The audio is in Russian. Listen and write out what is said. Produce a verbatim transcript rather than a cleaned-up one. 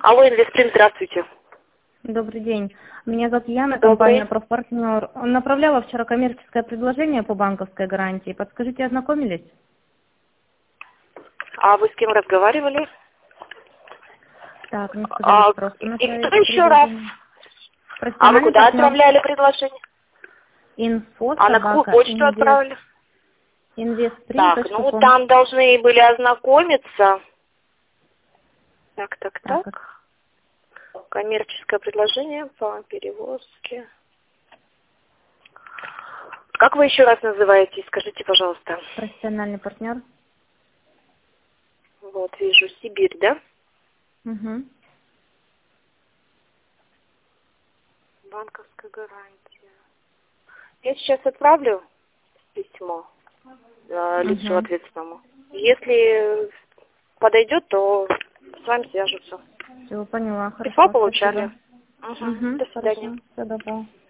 Алло, Инвестпринт, здравствуйте. Добрый день. Меня зовут Яна, Добрый. компания «Профпартнер». Направляла вчера коммерческое предложение по банковской гарантии. Подскажите, ознакомились? А вы с кем разговаривали? Так, мне сказали, А, просто и направить кто еще раз? предложение. А вы Профессиональный куда партнер. отправляли предложение? Инфо, А на какую собака, почту инвест, отправили? инвестпринт Так, точка ну ком. там должны были ознакомиться. Так, так, Так, так. Коммерческое предложение по перевозке. Как вы еще раз называетесь? Скажите, пожалуйста. профессиональный партнер. Вот, вижу, Сибирь, да? Угу. Банковская гарантия. Я сейчас отправлю письмо э, лицу Угу. ответственному. Если подойдет, то с вами свяжутся. Все, поняла. Письмо Хорошо, получали. спасибо. Угу. Угу. До свидания. Хорошо, все, добро.